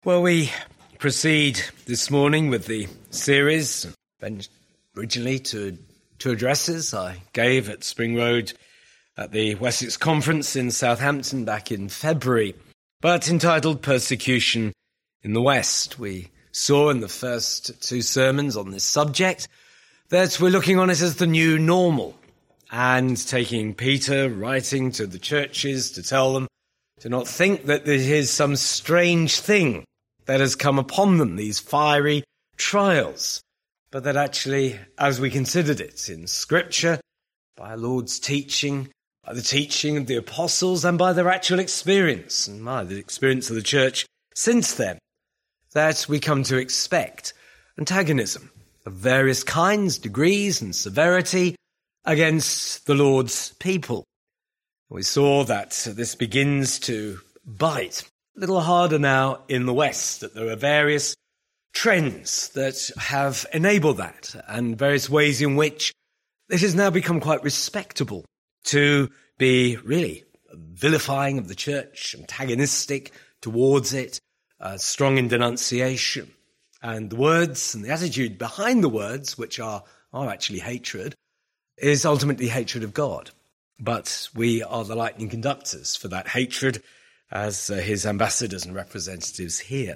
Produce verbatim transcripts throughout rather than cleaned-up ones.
Well, we proceed this morning with the series, originally to two addresses I gave at Spring Road at the Wessex Conference in Southampton back in February, but entitled Persecution in the West. We saw in the first two sermons on this subject that we're looking on it as the new normal, and taking Peter writing to the churches to tell them to not think that there is some strange thing that has come upon them, these fiery trials, but that actually, as we considered it in Scripture, by our Lord's teaching, by the teaching of the apostles, and by their actual experience, and by the experience of the church since then, that we come to expect antagonism of various kinds, degrees, and severity against the Lord's people. We saw that this begins to bite a little harder now in the West, that there are various trends that have enabled that, and various ways in which it has now become quite respectable to be really vilifying of the church, antagonistic towards it, uh, strong in denunciation. And the words and the attitude behind the words, which are, are actually hatred, is ultimately hatred of God. But we are the lightning conductors for that hatred as uh, his ambassadors and representatives here.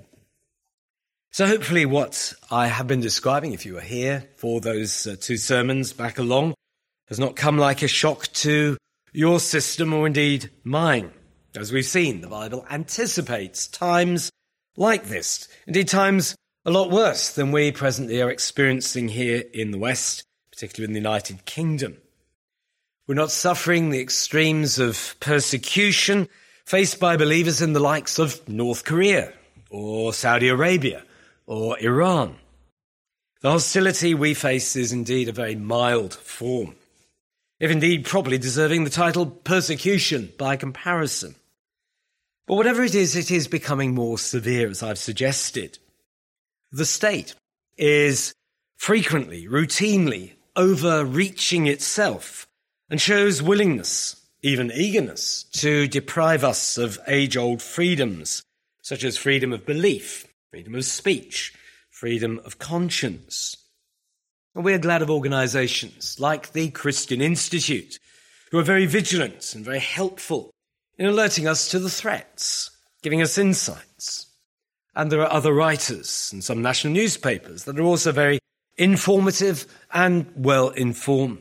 So hopefully what I have been describing, if you were here for those uh, two sermons back along, has not come like a shock to your system or indeed mine. As we've seen, the Bible anticipates times like this, indeed times a lot worse than we presently are experiencing here in the West, particularly in the United Kingdom. We're not suffering the extremes of persecution faced by believers in the likes of North Korea or Saudi Arabia or Iran. The hostility we face is indeed a very mild form, if indeed properly deserving the title persecution by comparison. But whatever it is, it is becoming more severe, as I've suggested. The state is frequently, routinely overreaching itself and shows willingness, even eagerness, to deprive us of age-old freedoms, such as freedom of belief, freedom of speech, freedom of conscience. And we are glad of organisations like the Christian Institute, who are very vigilant and very helpful in alerting us to the threats, giving us insights. And there are other writers and some national newspapers that are also very informative and well-informed.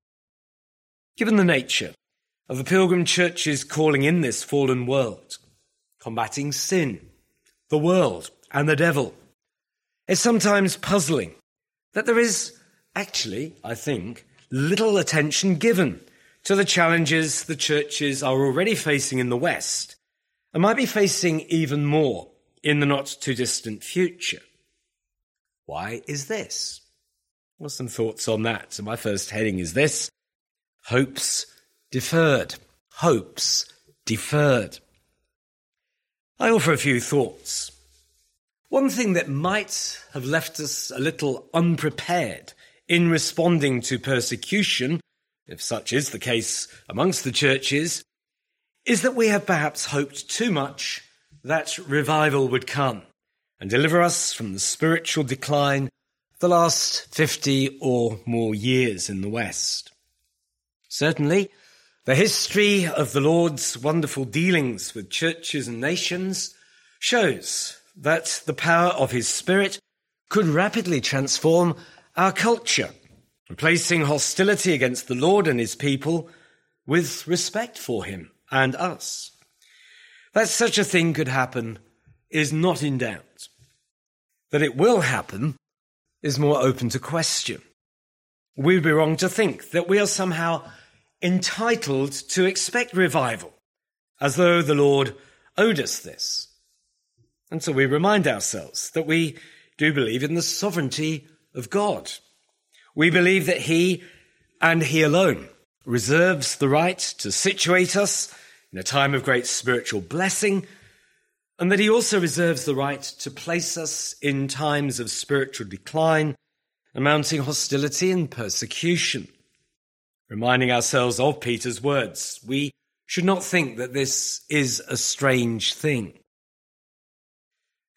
Given the nature of the Pilgrim Church's calling in this fallen world, combating sin, the world, and the devil, it's sometimes puzzling that there is actually, I think, little attention given to the challenges the churches are already facing in the West and might be facing even more in the not-too-distant future. Why is this? Well, some thoughts on that. So my first heading is this: hopes deferred. Hopes deferred. I offer a few thoughts. One thing that might have left us a little unprepared in responding to persecution, if such is the case amongst the churches, is that we have perhaps hoped too much that revival would come and deliver us from the spiritual decline of the last fifty or more years in the West. Certainly, the history of the Lord's wonderful dealings with churches and nations shows that the power of his Spirit could rapidly transform our culture, replacing hostility against the Lord and his people with respect for him and us. That such a thing could happen is not in doubt. That it will happen is more open to question. We would be wrong to think that we are somehow entitled to expect revival, as though the Lord owed us this. And so we remind ourselves that we do believe in the sovereignty of God. We believe that he, and he alone, reserves the right to situate us in a time of great spiritual blessing, and that he also reserves the right to place us in times of spiritual decline and mounting hostility and persecution. Reminding ourselves of Peter's words, we should not think that this is a strange thing.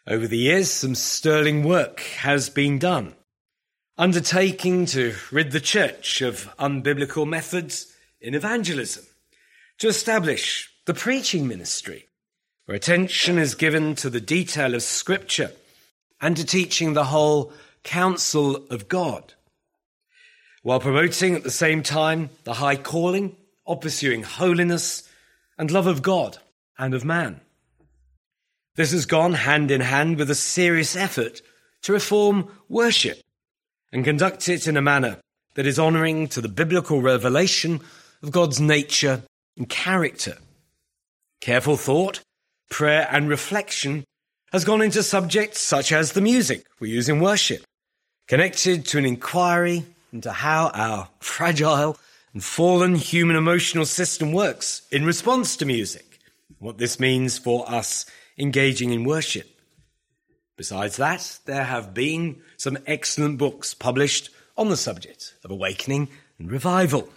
Over the years, some sterling work has been done, undertaking to rid the church of unbiblical methods in evangelism, to establish the preaching ministry, where attention is given to the detail of Scripture and to teaching the whole counsel of God, while promoting at the same time the high calling of pursuing holiness and love of God and of man. This has gone hand in hand with a serious effort to reform worship and conduct it in a manner that is honouring to the biblical revelation of God's nature and character. Careful thought, prayer and reflection has gone into subjects such as the music we use in worship, connected to an inquiry into how our fragile and fallen human emotional system works in response to music, what this means for us engaging in worship. Besides that, there have been some excellent books published on the subject of awakening and revival.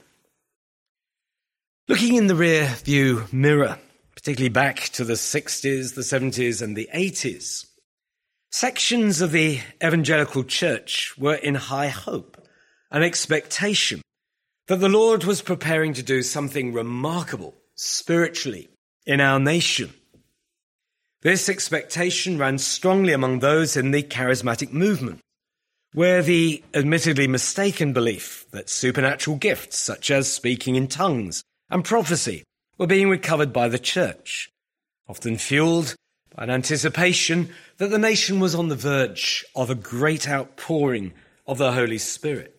Looking in the rear view mirror, particularly back to the sixties, the seventies and the eighties, sections of the evangelical church were in high hope and expectation that the Lord was preparing to do something remarkable spiritually in our nation. This expectation ran strongly among those in the charismatic movement, where the admittedly mistaken belief that supernatural gifts such as speaking in tongues and prophecy were being recovered by the church, often fueled by an anticipation that the nation was on the verge of a great outpouring of the Holy Spirit.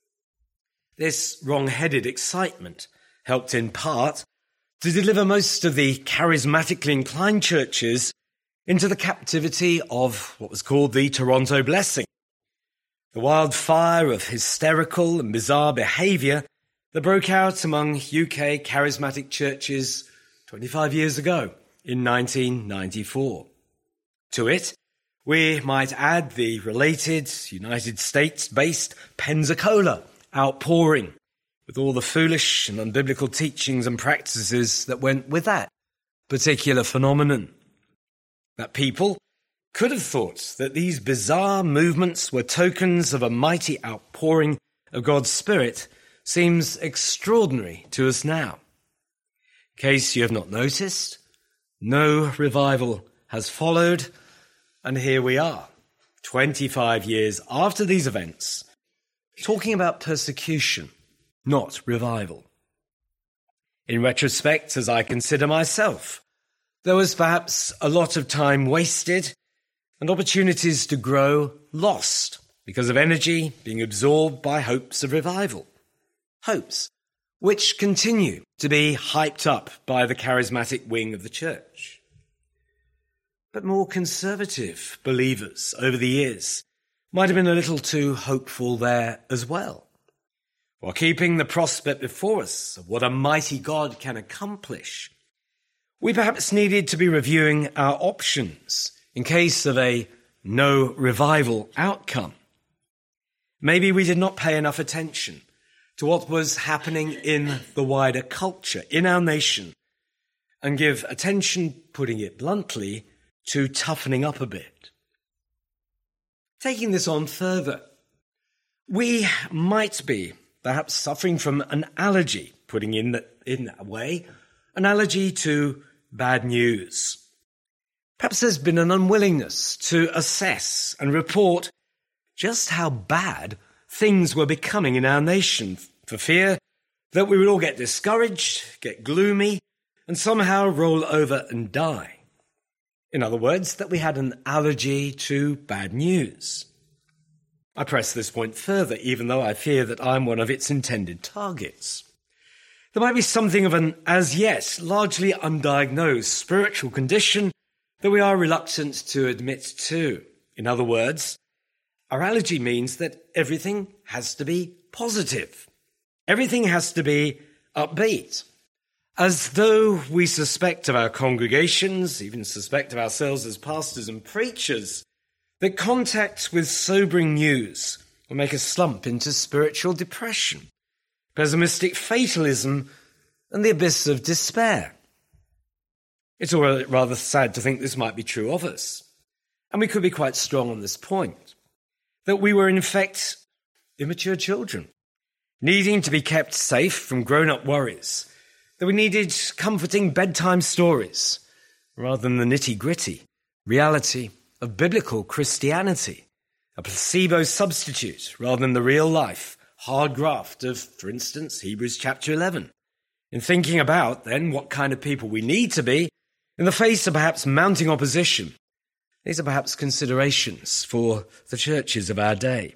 This wrong-headed excitement helped in part to deliver most of the charismatically inclined churches into the captivity of what was called the Toronto Blessing, the wildfire of hysterical and bizarre behaviour that broke out among U K charismatic churches twenty-five years ago in nineteen ninety-four. To it, we might add the related United States-based Pensacola outpouring, with all the foolish and unbiblical teachings and practices that went with that particular phenomenon. That people could have thought that these bizarre movements were tokens of a mighty outpouring of God's Spirit seems extraordinary to us now. In case you have not noticed, no revival has followed, and here we are, twenty-five years after these events, talking about persecution, not revival. In retrospect, as I consider myself, there was perhaps a lot of time wasted and opportunities to grow lost because of energy being absorbed by hopes of revival. Hopes which continue to be hyped up by the charismatic wing of the church. But more conservative believers over the years might have been a little too hopeful there as well. While keeping the prospect before us of what a mighty God can accomplish, we perhaps needed to be reviewing our options in case of a no revival outcome. Maybe we did not pay enough attention to what was happening in the wider culture, in our nation, and give attention, putting it bluntly, to toughening up a bit. Taking this on further, we might be perhaps suffering from an allergy, putting in that in that way, an allergy to bad news. Perhaps there's been an unwillingness to assess and report just how bad things were becoming in our nation, for fear that we would all get discouraged, get gloomy, and somehow roll over and die. In other words, that we had an allergy to bad news. I press this point further, even though I fear that I'm one of its intended targets. There might be something of an, as yet, largely undiagnosed spiritual condition that we are reluctant to admit to. In other words, our allergy means that everything has to be positive. Everything has to be upbeat. As though we suspect of our congregations, even suspect of ourselves as pastors and preachers, that contact with sobering news will make us slump into spiritual depression, pessimistic fatalism, and the abyss of despair. It's all rather sad to think this might be true of us. And we could be quite strong on this point, that we were in effect immature children, needing to be kept safe from grown-up worries, that we needed comforting bedtime stories rather than the nitty-gritty reality of biblical Christianity, a placebo substitute rather than the real-life hard graft of, for instance, Hebrews chapter eleven. In thinking about, then, what kind of people we need to be in the face of perhaps mounting opposition, these are perhaps considerations for the churches of our day.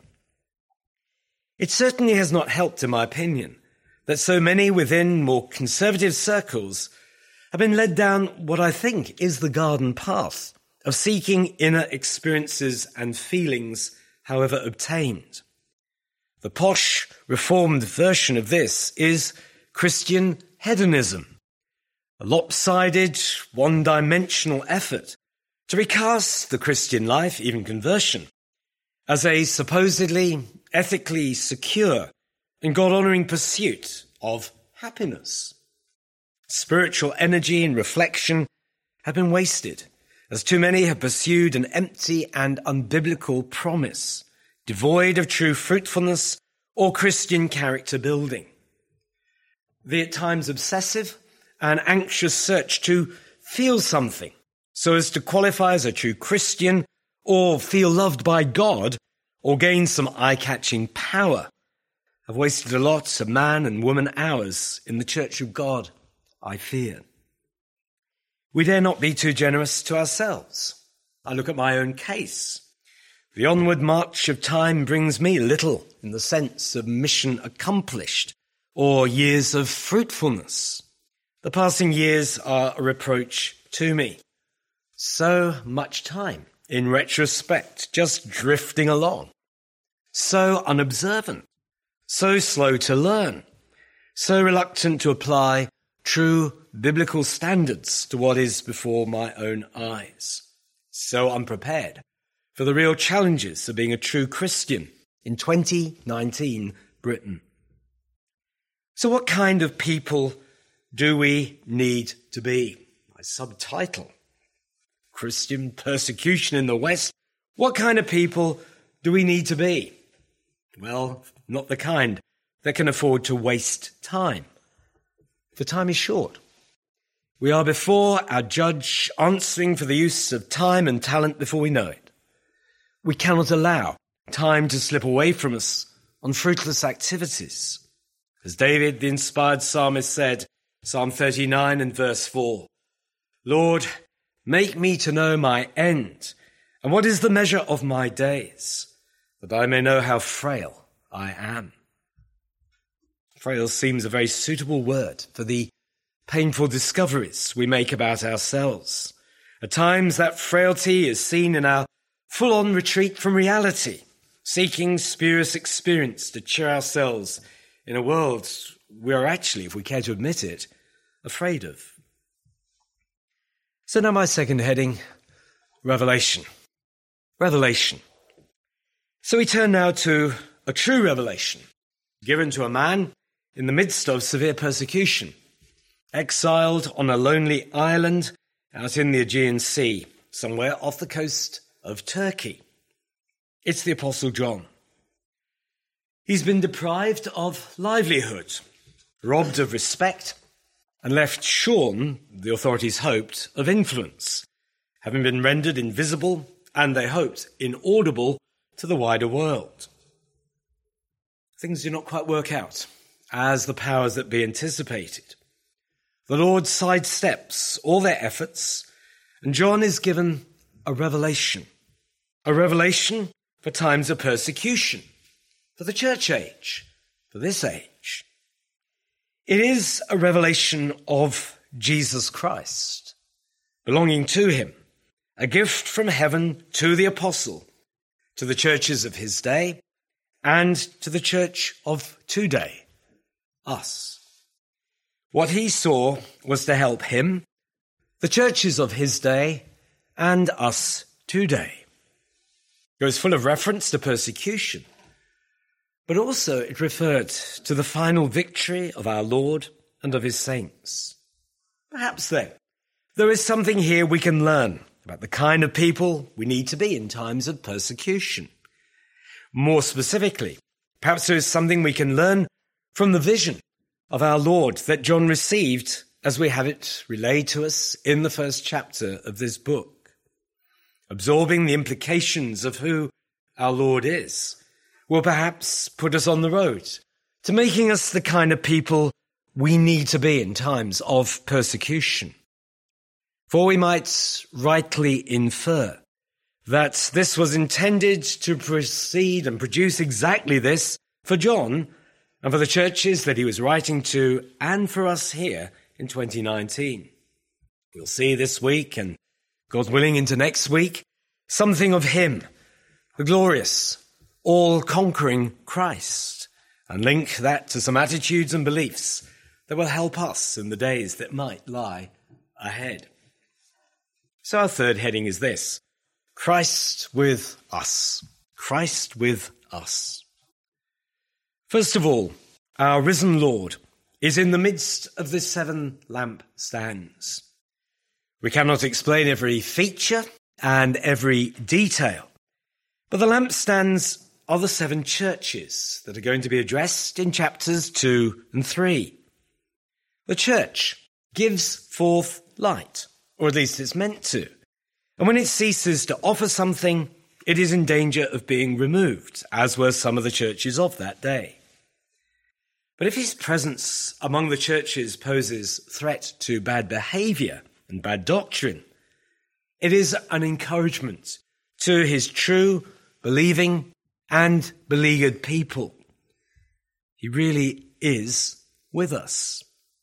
It certainly has not helped, in my opinion, that so many within more conservative circles have been led down what I think is the garden path of seeking inner experiences and feelings, however obtained. The posh, reformed version of this is Christian hedonism, a lopsided, one-dimensional effort to recast the Christian life, even conversion, as a supposedly ethically secure and God-honouring pursuit of happiness. Spiritual energy and reflection have been wasted, as too many have pursued an empty and unbiblical promise, devoid of true fruitfulness or Christian character building. The at times obsessive and anxious search to feel something, so as to qualify as a true Christian or feel loved by God or gain some eye-catching power, have wasted a lot of man and woman hours in the church of God, I fear. We dare not be too generous to ourselves. I look at my own case. The onward march of time brings me little in the sense of mission accomplished or years of fruitfulness. The passing years are a reproach to me. So much time, in retrospect, just drifting along. So unobservant, so slow to learn, so reluctant to apply true biblical standards to what is before my own eyes, so unprepared for the real challenges of being a true Christian in twenty nineteen Britain. So what kind of people do we need to be? My subtitle, Christian Persecution in the West. What kind of people do we need to be? Well, not the kind that can afford to waste time. For time is short. We are before our judge, answering for the use of time and talent before we know it. We cannot allow time to slip away from us on fruitless activities. As David, the inspired psalmist, said, Psalm thirty-nine and verse four, Lord, make me to know my end, and what is the measure of my days, that I may know how frail I am. Frail seems a very suitable word for the painful discoveries we make about ourselves. At times that frailty is seen in our full-on retreat from reality, seeking spurious experience to cheer ourselves in a world we are actually, if we care to admit it, afraid of. So now my second heading, Revelation. Revelation. So we turn now to a true revelation given to a man in the midst of severe persecution, exiled on a lonely island out in the Aegean Sea, somewhere off the coast of Turkey. It's the Apostle John. He's been deprived of livelihood, robbed of respect, and left shorn, the authorities hoped, of influence, having been rendered invisible and, they hoped, inaudible to the wider world. Things do not quite work out as the powers that be anticipated. The Lord sidesteps all their efforts, and John is given a revelation, a revelation for times of persecution, for the church age, for this age. It is a revelation of Jesus Christ, belonging to him, a gift from heaven to the apostle, to the churches of his day, and to the church of today, us. What he saw was to help him, the churches of his day, and us today. It was full of reference to persecution, but also it referred to the final victory of our Lord and of his saints. Perhaps then, there is something here we can learn about the kind of people we need to be in times of persecution. More specifically, perhaps there is something we can learn from the vision of our Lord that John received as we have it relayed to us in the first chapter of this book. Absorbing the implications of who our Lord is will perhaps put us on the road to making us the kind of people we need to be in times of persecution. For we might rightly infer that this was intended to proceed and produce exactly this for John and for the churches that he was writing to, and for us here in twenty nineteen. We'll see this week, and God willing into next week, something of him, the glorious, all-conquering Christ, and link that to some attitudes and beliefs that will help us in the days that might lie ahead. So our third heading is this: Christ with us. Christ with us. First of all, our risen Lord is in the midst of the seven lampstands. We cannot explain every feature and every detail, but the lampstands are the seven churches that are going to be addressed in chapters two and three. The church gives forth light, or at least it's meant to. And when it ceases to offer something, it is in danger of being removed, as were some of the churches of that day. But if his presence among the churches poses threat to bad behavior and bad doctrine, it is an encouragement to his true, believing, and beleaguered people. He really is with us.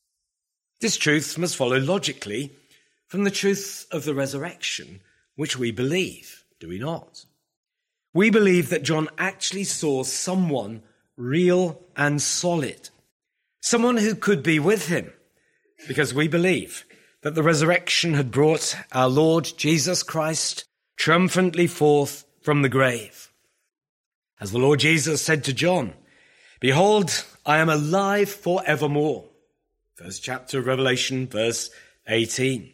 This truth must follow logically from the truth of the resurrection, which we believe, do we not? We believe that John actually saw someone real and solid, someone who could be with him, because we believe that the resurrection had brought our Lord Jesus Christ triumphantly forth from the grave. As the Lord Jesus said to John, "Behold, I am alive forevermore." First chapter of Revelation, verse eighteen.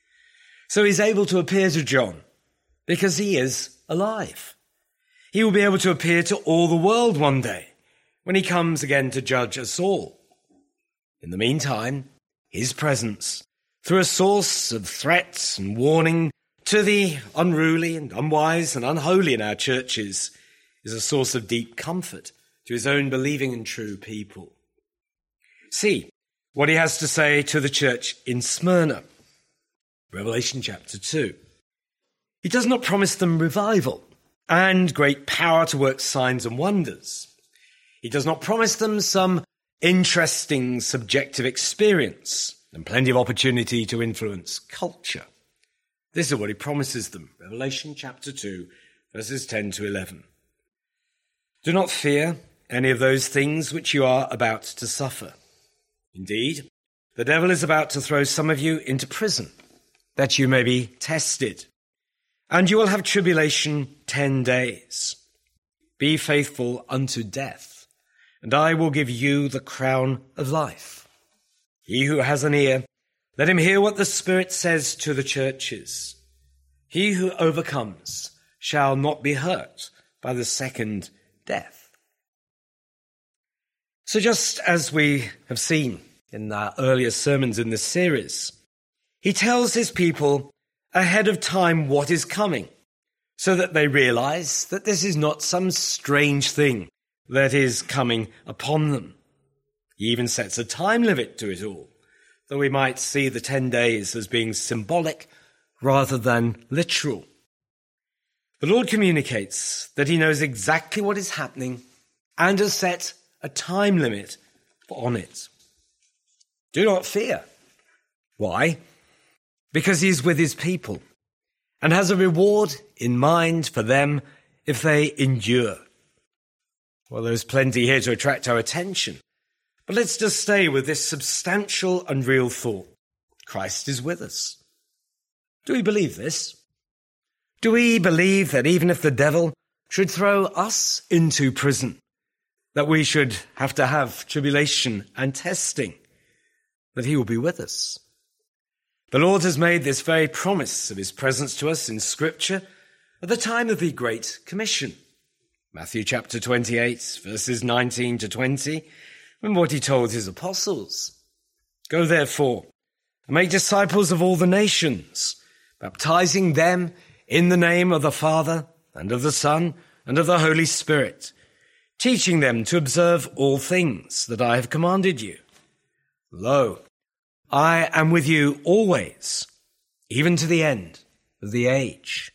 So he's able to appear to John because he is alive. He will be able to appear to all the world one day when he comes again to judge us all. In the meantime, his presence, through a source of threat and warning to the unruly and unwise and unholy in our churches, is a source of deep comfort to his own believing and true people. See what he has to say to the church in Smyrna. Revelation chapter two. He does not promise them revival and great power to work signs and wonders. He does not promise them some interesting subjective experience and plenty of opportunity to influence culture. This is what he promises them. Revelation chapter two, verses ten to eleven. Do not fear any of those things which you are about to suffer. Indeed, the devil is about to throw some of you into prison, that you may be tested, and you will have tribulation ten days. Be faithful unto death, and I will give you the crown of life. He who has an ear, let him hear what the Spirit says to the churches. He who overcomes shall not be hurt by the second death. So just as we have seen in our earlier sermons in this series, he tells his people ahead of time what is coming, so that they realize that this is not some strange thing that is coming upon them. He even sets a time limit to it all, though we might see the ten days as being symbolic rather than literal. The Lord communicates that he knows exactly what is happening and has set a time limit on it. Do not fear. Why? Because he is with his people and has a reward in mind for them if they endure. Well, there's plenty here to attract our attention, but let's just stay with this substantial and real thought. Christ is with us. Do we believe this? Do we believe that even if the devil should throw us into prison, that we should have to have tribulation and testing, that he will be with us? The Lord has made this very promise of his presence to us in Scripture at the time of the Great Commission. Matthew chapter twenty-eight, verses nineteen to twenty, and what he told his apostles. Go therefore and make disciples of all the nations, baptizing them in the name of the Father and of the Son and of the Holy Spirit, teaching them to observe all things that I have commanded you. Lo, I am with you always, even to the end of the age.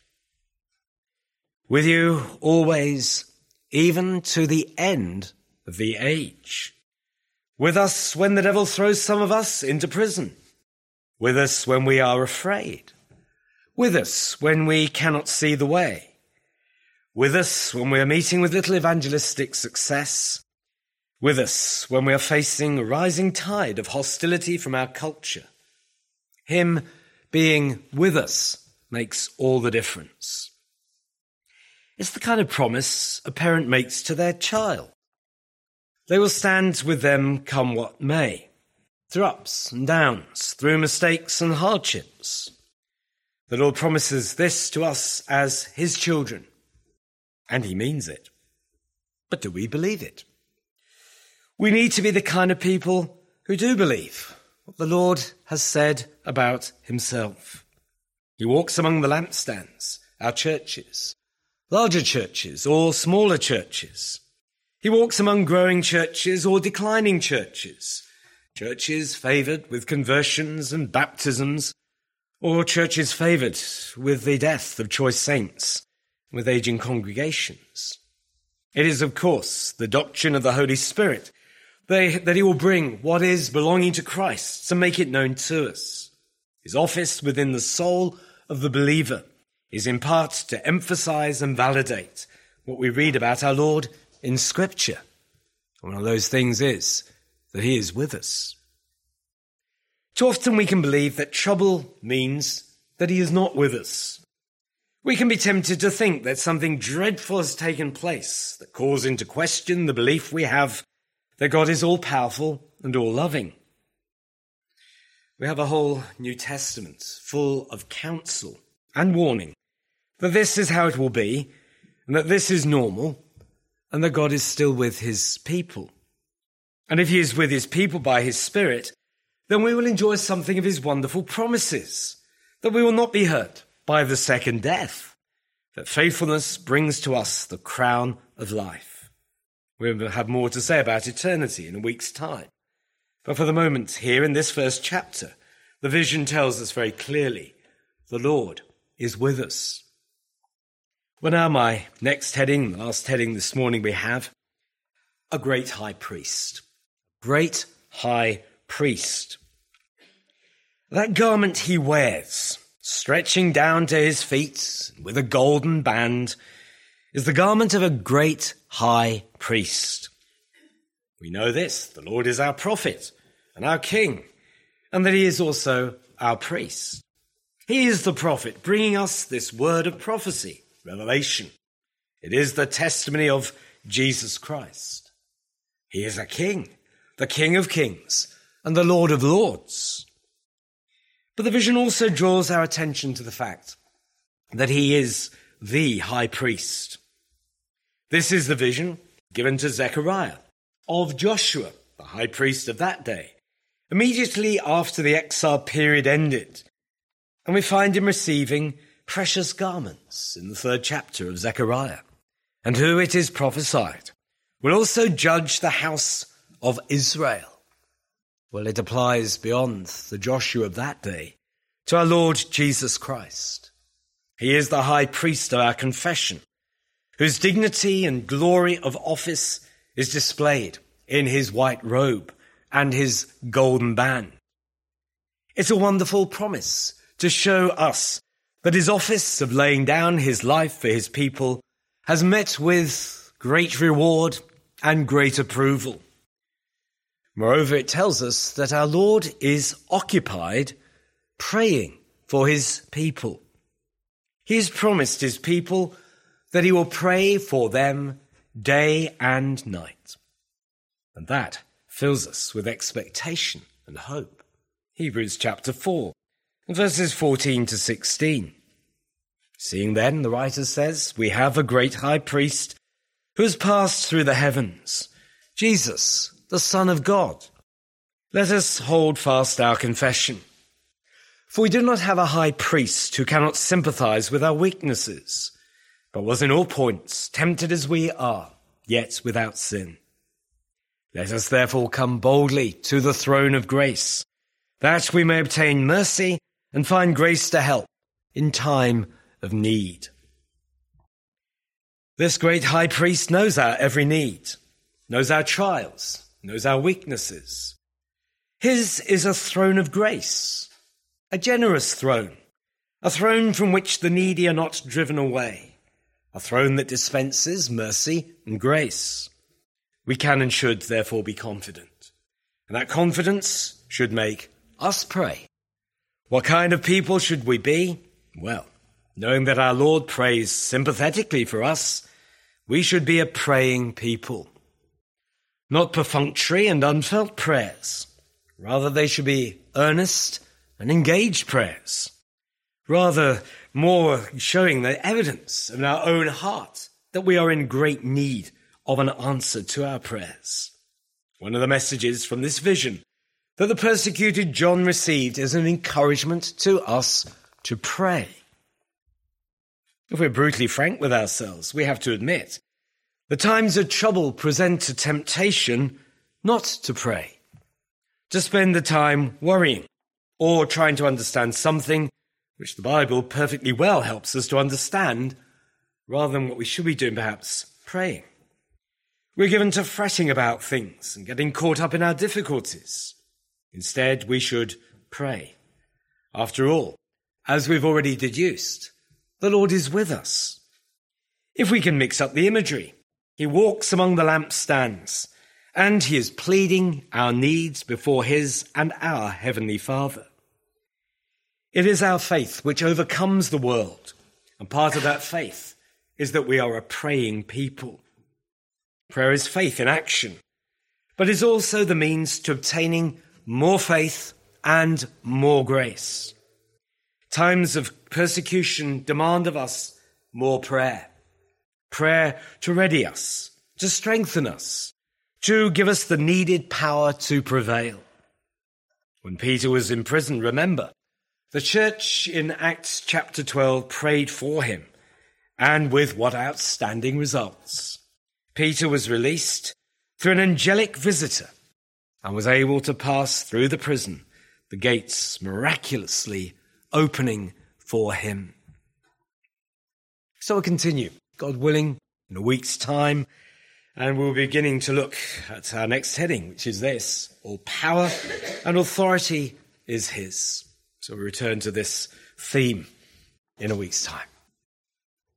With you always, even to the end of the age. With us when the devil throws some of us into prison. With us when we are afraid. With us when we cannot see the way. With us when we are meeting with little evangelistic success. With us when we are facing a rising tide of hostility from our culture. Him being with us makes all the difference. It's the kind of promise a parent makes to their child. They will stand with them come what may, through ups and downs, through mistakes and hardships. The Lord promises this to us as his children, and he means it. But do we believe it? We need to be the kind of people who do believe what the Lord has said about himself. He walks among the lampstands, our churches, larger churches or smaller churches. He walks among growing churches or declining churches, churches favoured with conversions and baptisms, or churches favoured with the death of choice saints, with aging congregations. It is, of course, the doctrine of the Holy Spirit They, that he will bring what is belonging to Christ to make it known to us. His office within the soul of the believer is in part to emphasize and validate what we read about our Lord in Scripture. One of those things is that he is with us. Too often we can believe that trouble means that he is not with us. We can be tempted to think that something dreadful has taken place that calls into question the belief we have that God is all-powerful and all-loving. We have a whole New Testament full of counsel and warning that this is how it will be, and that this is normal, and that God is still with his people. And if he is with his people by his Spirit, then we will enjoy something of his wonderful promises, that we will not be hurt by the second death, that faithfulness brings to us the crown of life. We'll have more to say about eternity in a week's time. But for the moment, here in this first chapter, the vision tells us very clearly, the Lord is with us. Well, now my next heading, the last heading this morning we have, a great high priest. Great high priest. That garment he wears, stretching down to his feet with a golden band, is the garment of a great high priest. We know this, the Lord is our prophet and our king, and that he is also our priest. He is the prophet, bringing us this word of prophecy, revelation. It is the testimony of Jesus Christ. He is a king, the King of kings and the Lord of lords. But the vision also draws our attention to the fact that he is the high priest. This is the vision given to Zechariah of Joshua, the high priest of that day, immediately after the exile period ended. And we find him receiving precious garments in the third chapter of Zechariah, and who, it is prophesied, will also judge the house of Israel. Well, it applies beyond the Joshua of that day to our Lord Jesus Christ. He is the high priest of our confession, whose dignity and glory of office is displayed in his white robe and his golden band. It's a wonderful promise to show us that his office of laying down his life for his people has met with great reward and great approval. Moreover, it tells us that our Lord is occupied praying for his people. He has promised his people that he will pray for them day and night. And that fills us with expectation and hope. Hebrews chapter four Verses fourteen to sixteen. Seeing then, the writer says, we have a great high priest who has passed through the heavens, Jesus, the Son of God. Let us hold fast our confession. For we do not have a high priest who cannot sympathize with our weaknesses, but was in all points tempted as we are, yet without sin. Let us therefore come boldly to the throne of grace, that we may obtain mercy and find grace to help in time of need. This great high priest knows our every need, knows our trials, knows our weaknesses. His is a throne of grace, a generous throne, a throne from which the needy are not driven away, a throne that dispenses mercy and grace. We can and should therefore be confident, and that confidence should make us pray. What kind of people should we be? Well, knowing that our Lord prays sympathetically for us, we should be a praying people. Not perfunctory and unfelt prayers. Rather, they should be earnest and engaged prayers. Rather, more showing the evidence in our own heart that we are in great need of an answer to our prayers. One of the messages from this vision that the persecuted John received is an encouragement to us to pray. If we're brutally frank with ourselves, we have to admit the times of trouble present a temptation not to pray, to spend the time worrying or trying to understand something which the Bible perfectly well helps us to understand, rather than what we should be doing, perhaps praying. We're given to fretting about things and getting caught up in our difficulties. Instead, we should pray. After all, as we've already deduced, the Lord is with us. If we can mix up the imagery, he walks among the lampstands, and he is pleading our needs before his and our Heavenly Father. It is our faith which overcomes the world, and part of that faith is that we are a praying people. Prayer is faith in action, but is also the means to obtaining more faith and more grace. Times of persecution demand of us more prayer. Prayer to ready us, to strengthen us, to give us the needed power to prevail. When Peter was in prison, remember, the church in Acts chapter twelve prayed for him, and with what outstanding results. Peter was released through an angelic visitor and was able to pass through the prison, the gates miraculously opening for him. So we'll continue, God willing, in a week's time, and we'll be beginning to look at our next heading, which is this: all power and authority is his. So we return to this theme in a week's time.